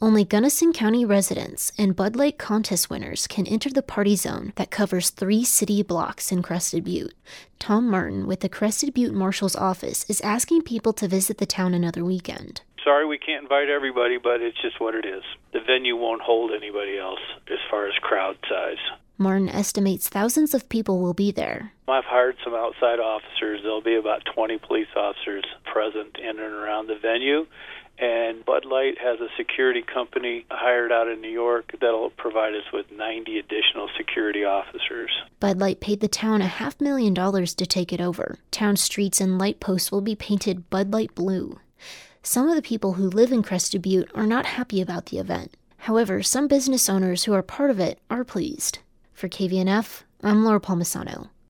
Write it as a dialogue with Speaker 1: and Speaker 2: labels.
Speaker 1: Only Gunnison County residents and Bud Light contest winners can enter the party zone that covers 3 city blocks in Crested Butte. Tom Martin with the Crested Butte Marshal's Office is asking people to visit the town another weekend.
Speaker 2: Sorry we can't invite everybody, but it's just what it is. The venue won't hold anybody else as far as crowd size.
Speaker 1: Martin estimates thousands of people will be there.
Speaker 2: I've hired some outside officers. There'll be about 20 police officers present in and around the venue. And Bud Light has a security company hired out in New York that'll provide us with 90 additional security officers.
Speaker 1: Bud Light paid the town $500,000 to take it over. Town streets and light posts will be painted Bud Light blue. Some of the people who live in Crested Butte are not happy about the event. However, some business owners who are part of it are pleased. For KVNF, I'm Laura Palmisano.